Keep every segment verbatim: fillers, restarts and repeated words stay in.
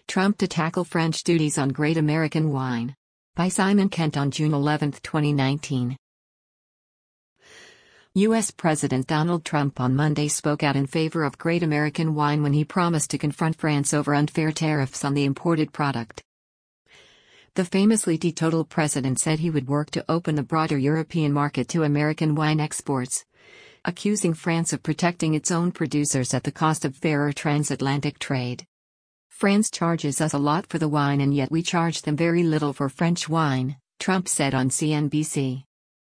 Trump to tackle French duties on Great American Wine. By Simon Kent on June eleventh, twenty nineteen. U S President Donald Trump on Monday spoke out in favor of Great American Wine when he promised to confront France over unfair tariffs on the imported product. The famously teetotal president said he would work to open the broader European market to American wine exports, accusing France of protecting its own producers at the cost of fairer transatlantic trade. France charges us a lot for the wine and yet we charge them very little for French wine, Trump said on C N B C.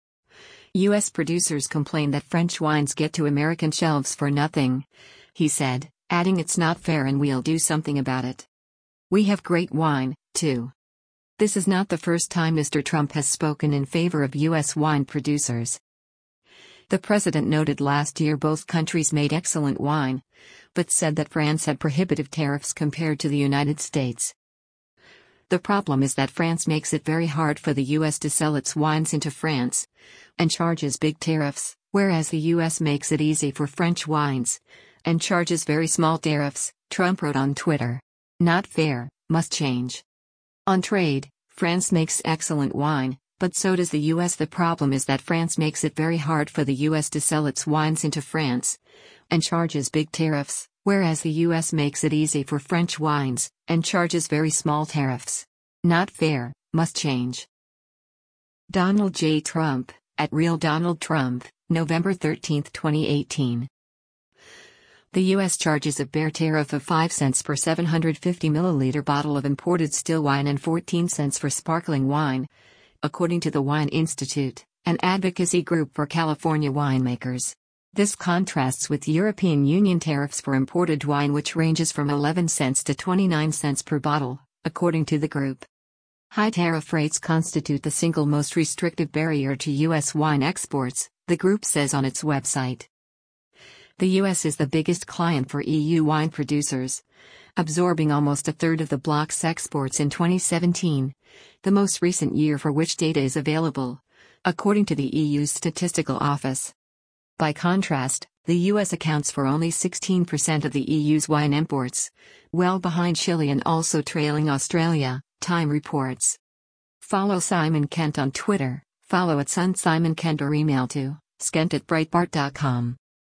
U S producers complain that French wines get to American shelves for nothing, he said, adding it's not fair and we'll do something about it. We have great wine, too. This is not the first time Mister Trump has spoken in favor of U S wine producers. The president noted last year both countries made excellent wine, but said that France had prohibitive tariffs compared to the United States. The problem is that France makes it very hard for the U S to sell its wines into France, and charges big tariffs, whereas the U S makes it easy for French wines, and charges very small tariffs, Trump wrote on Twitter. Not fair, must change. On trade, France makes excellent wine, but so does the U S. The problem is that France makes it very hard for the U S to sell its wines into France, and charges big tariffs, whereas the U S makes it easy for French wines, and charges very small tariffs. Not fair, must change. Donald J. Trump, at Real Donald Trump, November thirteenth, twenty eighteen. The U S charges a bare tariff of five cents per seven hundred fifty milliliter bottle of imported still wine and fourteen cents for sparkling wine, according to the Wine Institute, an advocacy group for California winemakers. This contrasts with European Union tariffs for imported wine, which ranges from eleven cents to twenty-nine cents per bottle, according to the group. High tariff rates constitute the single most restrictive barrier to U S wine exports, the group says on its website. The U S is the biggest client for E U wine producers, absorbing almost a third of the bloc's exports in twenty seventeen, the most recent year for which data is available, according to the E U's statistical office. By contrast, the U S accounts for only sixteen percent of the E U's wine imports, well behind Chile and also trailing Australia, Time reports. Follow Simon Kent on Twitter, follow at Sun Simon Kent or email to skent at breitbart dot com.